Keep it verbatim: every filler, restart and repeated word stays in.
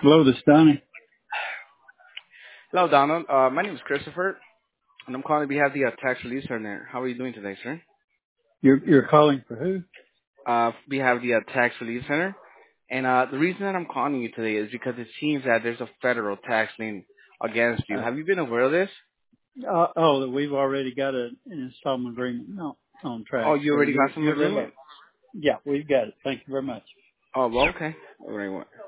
Hello, this is Donnie. Hello, Donald. Uh, my name is Christopher, and I'm calling on behalf of the uh, tax relief center. How are you doing today, sir? You're you're calling for who? Uh, we have the uh, tax relief center, and uh, the reason that I'm calling you today is because it seems that there's a federal tax lien against you. Uh, Have you been aware of this? uh, oh, that we've already got a, an installment agreement no, on Oh, track. you So already you're got some you're a little. agreement? Yeah, we've got it. Thank you very much. Oh, well, okay. All right, well.